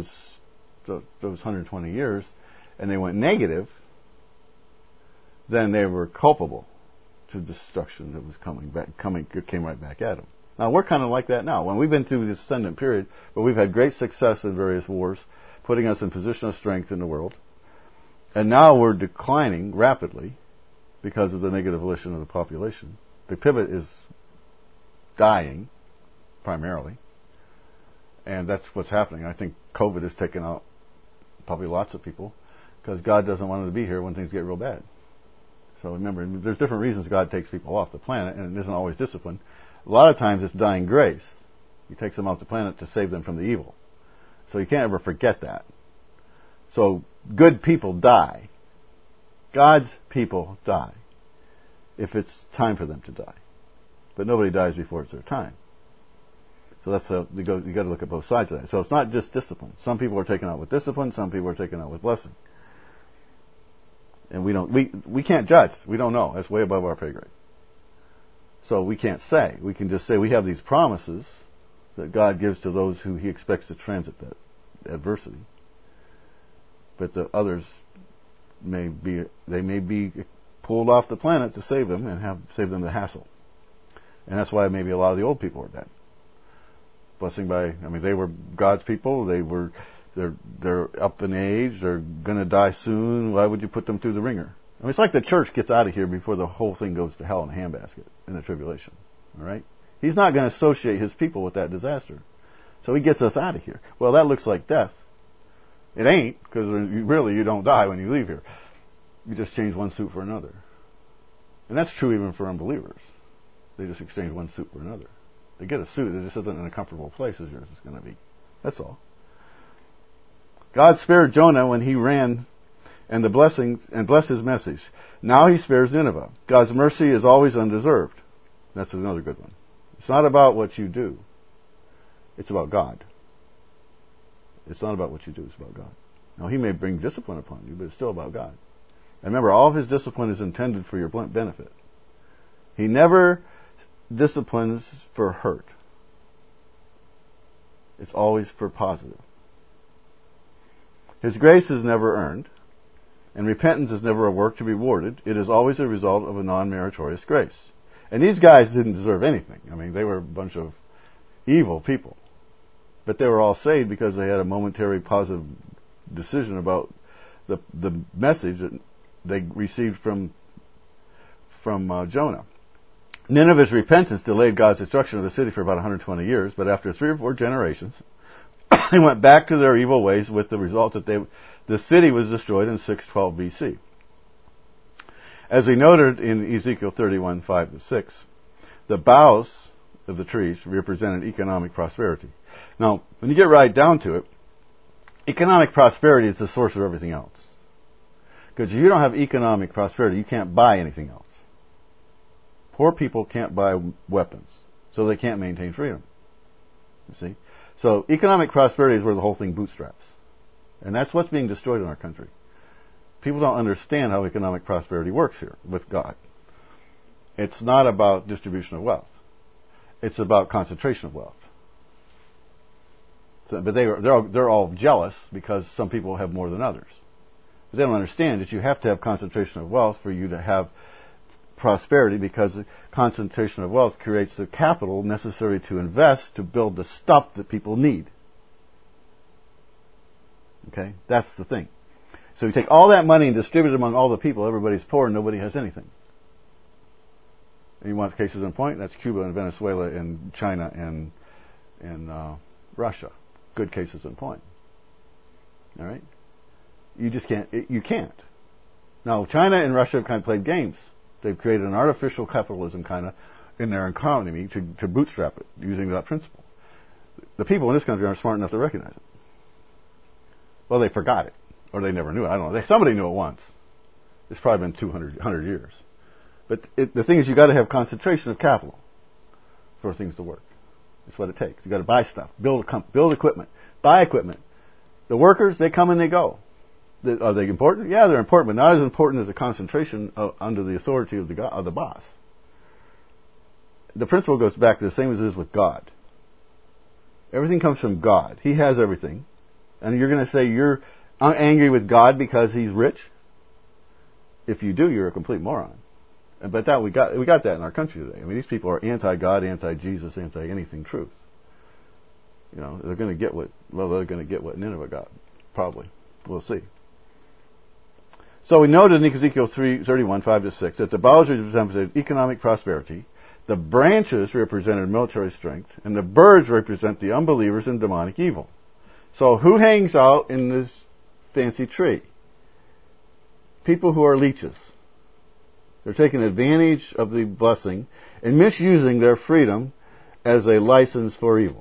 120 years, and they went negative, then they were culpable to destruction that was came right back at them. Now we're kind of like that now. When we've been through this ascendant period, where we've had great success in various wars, putting us in position of strength in the world, and now we're declining rapidly because of the negative volition of the population. The pivot is dying, primarily, and that's what's happening. I think COVID has taken out probably lots of people because God doesn't want them to be here when things get real bad. So remember, there's different reasons God takes people off the planet, and it isn't always discipline. A lot of times it's dying grace. He takes them off the planet to save them from the evil. So you can't ever forget that. So good people die. God's people die if it's time for them to die. But nobody dies before it's their time. So that's you got to look at both sides of that. So it's not just discipline. Some people are taken out with discipline. Some people are taken out with blessing. And we can't judge. We don't know. That's way above our pay grade. So we can't say. We can just say we have these promises that God gives to those who He expects to transit that adversity. But the others may be pulled off the planet to save them and save them the hassle. And that's why maybe a lot of the old people are dead. They were God's people. They're up in age. They're going to die soon. Why would you put them through the ringer? It's like the church gets out of here before the whole thing goes to hell in a handbasket in the tribulation. All right? He's not going to associate His people with that disaster. So He gets us out of here. Well, that looks like death. It ain't, because really you don't die when you leave here. You just change one suit for another. And that's true even for unbelievers. They just exchange one suit for another. They get a suit that just isn't in a comfortable place as yours is going to be. That's all. God spared Jonah when he ran and the blessings and blessed his message. Now He spares Nineveh. God's mercy is always undeserved. That's another good one. It's not about what you do. It's about God. It's not about what you do. It's about God. Now He may bring discipline upon you, but it's still about God. And remember, all of His discipline is intended for your benefit. He never disciplines for hurt. It's always for positive. His grace is never earned, and repentance is never a work to be rewarded. It is always a result of a non-meritorious grace. And these guys didn't deserve anything. They were a bunch of evil people. But they were all saved because they had a momentary positive decision about the message that they received from Jonah. Nineveh's repentance delayed God's destruction of the city for about 120 years, but after 3 or 4 generations, they went back to their evil ways with the result that the city was destroyed in 612 BC. As we noted in Ezekiel 31:5-6, the boughs of the trees represented economic prosperity. Now, when you get right down to it, economic prosperity is the source of everything else. Because if you don't have economic prosperity, you can't buy anything else. Poor people can't buy weapons, so they can't maintain freedom. You see? So economic prosperity is where the whole thing bootstraps. And that's what's being destroyed in our country. People don't understand how economic prosperity works here with God. It's not about distribution of wealth. It's about concentration of wealth. But they're all jealous because some people have more than others. But they don't understand that you have to have concentration of wealth for you to have prosperity, because the concentration of wealth creates the capital necessary to invest to build the stuff that people need. Okay? That's the thing. So you take all that money and distribute it among all the people. Everybody's poor and nobody has anything. And you want cases in point? That's Cuba and Venezuela and China and Russia. Good cases in point. All right? You just can't. You can't. Now, China and Russia have kind of played games. They've created an artificial capitalism kind of in their economy to bootstrap it using that principle. The people in this country aren't smart enough to recognize it. Well, they forgot it. Or they never knew it. I don't know. Somebody knew it once. It's probably been 100 years. But the thing is, you've got to have concentration of capital for things to work. That's what it takes. You've got to buy stuff, build equipment, buy equipment. The workers, they come and they go. Are they important? Yeah, they're important, but not as important as a concentration under the authority of the boss. The principle goes back to the same as it is with God. Everything comes from God. He has everything. And you're going to say you're angry with God because He's rich? If you do, you're a complete moron. But we got that in our country today. I mean, these people are anti-God, anti-Jesus, anti-anything truth. You know, they're going to get what Nineveh got. Probably. We'll see. So we noted in Ezekiel 3:31, 5-6, that the boughs represented economic prosperity, the branches represented military strength, and the birds represent the unbelievers and demonic evil. So who hangs out in this fancy tree? People who are leeches. They're taking advantage of the blessing and misusing their freedom as a license for evil.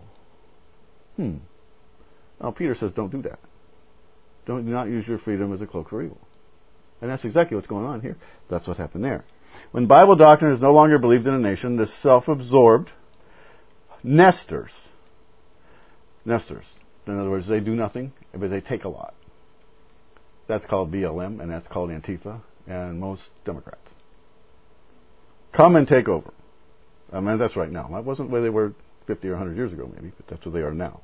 Now Peter says don't do that. Do not use your freedom as a cloak for evil. And that's exactly what's going on here. That's what happened there. When Bible doctrine is no longer believed in a nation, the self-absorbed nesters, in other words, they do nothing, but they take a lot. That's called BLM, and that's called Antifa, and most Democrats. Come and take over. I mean, that's right now. That wasn't where they were 50 or 100 years ago, maybe, but that's where they are now.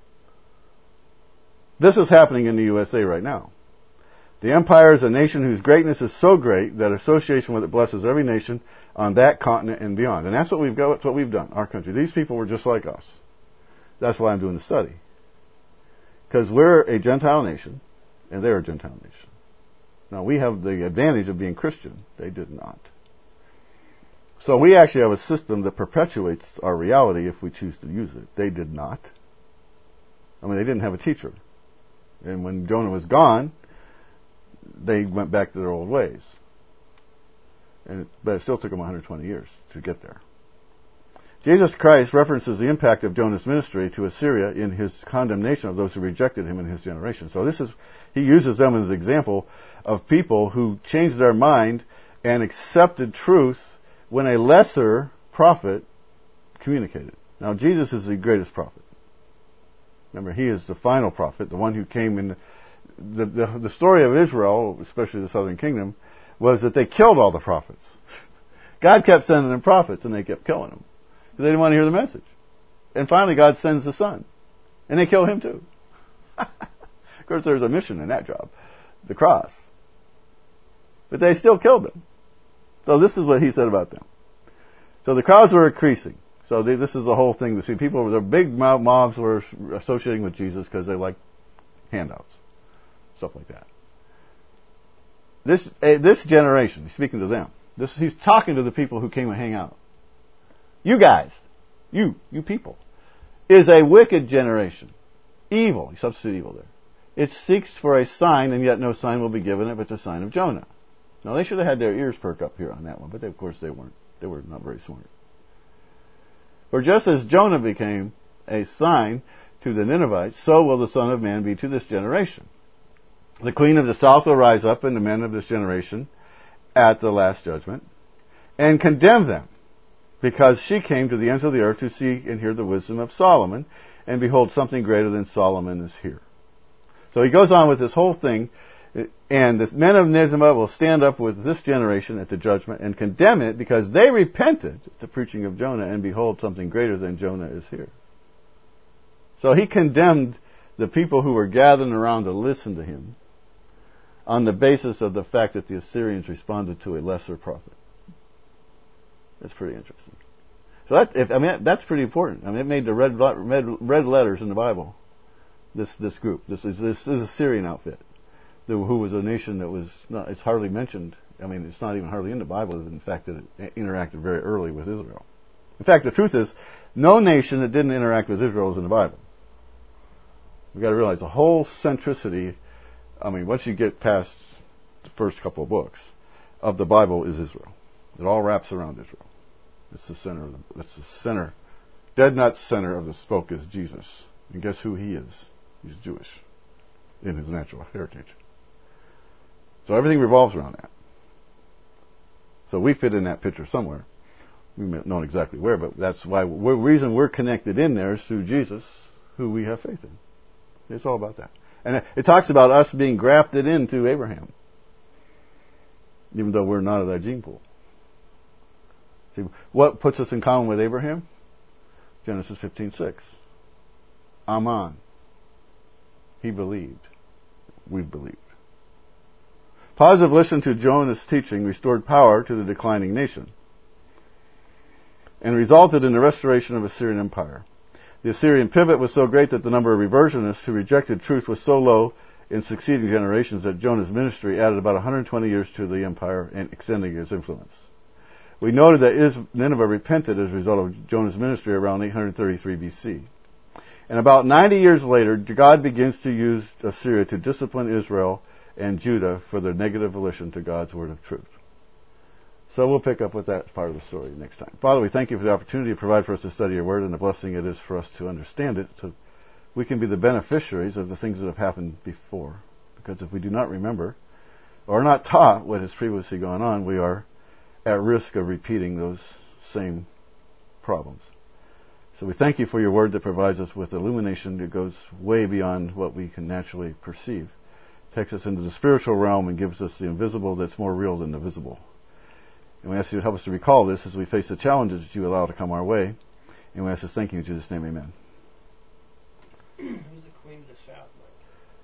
This is happening in the USA right now. The empire is a nation whose greatness is so great that association with it blesses every nation on that continent and beyond. And that's what we've got. That's what we've done. Our country. These people were just like us. That's why I'm doing the study. Because we're a Gentile nation, and they're a Gentile nation. Now we have the advantage of being Christian. They did not. So we actually have a system that perpetuates our reality if we choose to use it. They did not. I mean, they didn't have a teacher. And when Jonah was gone, they went back to their old ways. But it still took them 120 years to get there. Jesus Christ references the impact of Jonah's ministry to Assyria in his condemnation of those who rejected him in his generation. So he uses them as an example of people who changed their mind and accepted truth when a lesser prophet communicated. Now, Jesus is the greatest prophet. Remember, he is the final prophet, the one who came in. The story of Israel, especially the southern kingdom, was that they killed all the prophets. God kept sending them prophets, and they kept killing them. Because they didn't want to hear the message. And finally, God sends the Son. And they kill him too. Of course, there's a mission in that job. The cross. But they still killed them. So this is what he said about them. So the crowds were increasing. So this is the whole thing. The people, the big mobs were associating with Jesus because they liked handouts. Stuff like that. This generation, he's speaking to them. He's talking to the people who came to hang out. You guys, you people, is a wicked generation. Evil. He substituted evil there. It seeks for a sign, and yet no sign will be given it but the sign of Jonah. Now, they should have had their ears perk up here on that one, but of course they weren't. They were not very smart. For just as Jonah became a sign to the Ninevites, so will the Son of Man be to this generation. The queen of the south will rise up, and the men of this generation, at the last judgment, and condemn them, because she came to the ends of the earth to see and hear the wisdom of Solomon, and behold, something greater than Solomon is here. So he goes on with this whole thing, and the men of Nineveh will stand up with this generation at the judgment and condemn it because they repented at the preaching of Jonah, and behold, something greater than Jonah is here. So he condemned the people who were gathering around to listen to him on the basis of the fact that the Assyrians responded to a lesser prophet. That's pretty interesting. So that's pretty important. I mean, it made the red letters in the Bible. This group, this is a Syrian outfit, who was a nation that was not. It's hardly mentioned. I mean, it's not even hardly in the Bible. In fact, that it interacted very early with Israel. In fact, the truth is, no nation that didn't interact with Israel is in the Bible. We've got to realize the whole centricity. I mean, once you get past the first couple of books of the Bible, is Israel. It all wraps around Israel. It's the center. It's the center. Dead nut center of the spoke is Jesus. And guess who he is? He's Jewish in his natural heritage. So everything revolves around that. So we fit in that picture somewhere. We may not exactly where, but that's why the reason we're connected in there is through Jesus, who we have faith in. It's all about that. And it talks about us being grafted into Abraham, even though we're not of that gene pool. See, what puts us in common with Abraham? Genesis 15:6. Aman. He believed. We've believed. Positive listen to Jonah's teaching restored power to the declining nation and resulted in the restoration of Assyrian Empire. The Assyrian pivot was so great that the number of reversionists who rejected truth was so low in succeeding generations that Jonah's ministry added about 120 years to the empire and extending its influence. We noted that Nineveh repented as a result of Jonah's ministry around 833 BC. And about 90 years later, God begins to use Assyria to discipline Israel and Judah for their negative volition to God's word of truth. So we'll pick up with that part of the story next time. Father, we thank you for the opportunity to provide for us to study your word and the blessing it is for us to understand it so we can be the beneficiaries of the things that have happened before. Because if we do not remember or are not taught what has previously gone on, we are at risk of repeating those same problems. So we thank you for your word that provides us with illumination that goes way beyond what we can naturally perceive. Takes us into the spiritual realm and gives us the invisible that's more real than the visible. And we ask you to help us to recall this as we face the challenges that you allow to come our way. And we ask this thank you in Jesus' name, amen. Who's the queen of the south, Mike?